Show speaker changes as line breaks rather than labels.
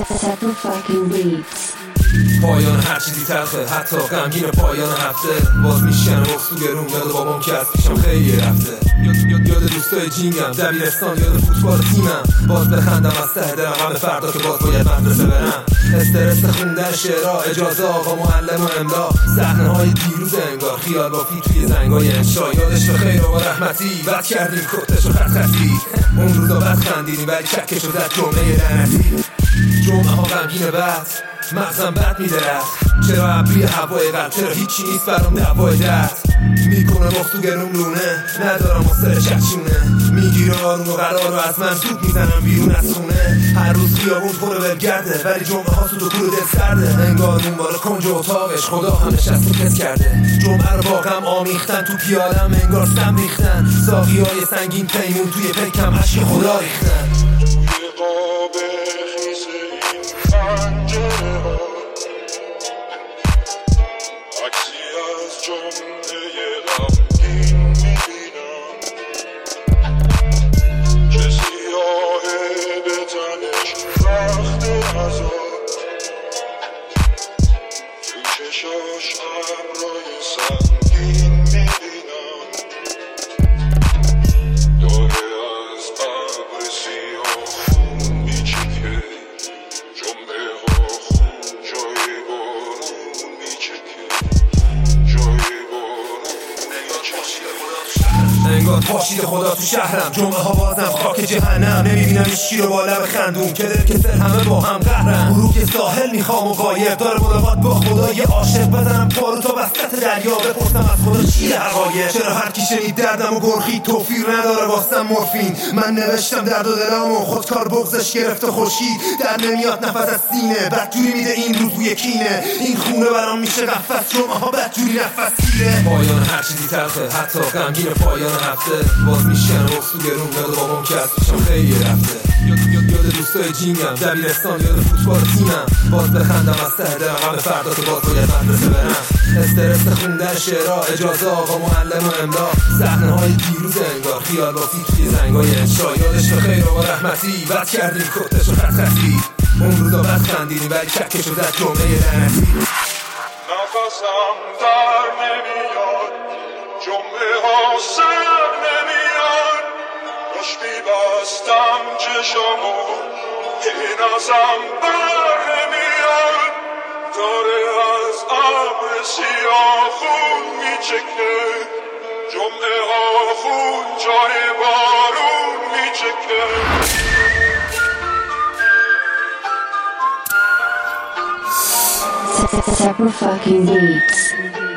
Several fucking beats.
پایان هر چیزی تلخه، حتی غمگین پایان هفته. باز میشکنم افت تو گرون، یاد بابام که از پیشم خیلی رفته. یاد دوستای جینگم، دبیرستان، یاد فوتبال تیمم. باز بخندم از ته دلم، غم فردا که باز باید مدرسه برم. استرس خوندن شعرها، اجازه آقا معلم و املا. صحنه های دیروز انگار، خیال بافی توی زنگای انشا. یادش به خیر و رحمتی، بد کردیم کتش و خط خطی. اون روزا بد خندیدیم ولی چکش رو زد جمعه لعنتی. جمعه ها غمگین بد، مغزم بد میدرد. چرا ابری هوای قلب، چرا هیچی نیست برام دوای درد. میکنم اخت تو گرون لونه، ندارم مستر چکشونه. میگیره آروم و قرار رو از من زود میزنم بیرون از خونه. هر روز خیابون پر ولگرده، ولی جمعه ها تو کور دل سرده. انگار اون بالا کنج اتاقش خدا هم نشست و کس کرده. جمعه رو با غم آمیختن تو پیالم، انگار سم ریختن. ساقی های سنگین پیمون توی پیکم عشق خدا ریختن. انگار پاشید خدا تو شهرم، جمعه ها بازم خاک جهنم. نمیبینم ایشکی رو با لب خندون، که دل که سر همه با هم قهرم. غروب ساحل میخوام و قایب، داره ملاقات با خدا یه عاشق. بزنم پارو تا وسط دریا، بپرسم از خدا چیه حقایق. چرا هر کی شنید دردم و گرخید، توفیر نداره واسم مورفین. من نوشتم درد و دلم و خودکار بغضش گرفته خورشید. در نمیاد نفس از سینه، بدجوری میده این روز بوی کینه. این خونه برام میشه قفس، جمعه ها بدجوری نفس گیره. پایان هر چیزی تلخه، حتی غمگین پایان هفته. باز میشکنم افت تو گرون، یاد بابام که از پیشم خیلی رفته. یاد دوستای جینگم، دبیرستان، یاد فوتبال تیمم. باز بخندم از ته دلم، غم فردا که باز باید مدرسه برم. استرس خوندن شعرها، اجازه آقا معلم و املا. صحنه های دیروز انگار، خیال بافی توی زنگای انشا. یادش به خیر و رحمتی، بد کردیم کتش و خط خطی. اون روزا بد خندیدیم ولی چکش رو زد جمعه لعنتی.
نفسم در نمیاد، جمعه ها سر نمیاد. رشدی بستم چشمو، این ازم بر نمیاد. داره از ابر سیاه خون میچکه، جمعه ها خون جای بارون میچکه.
Several fucking beats.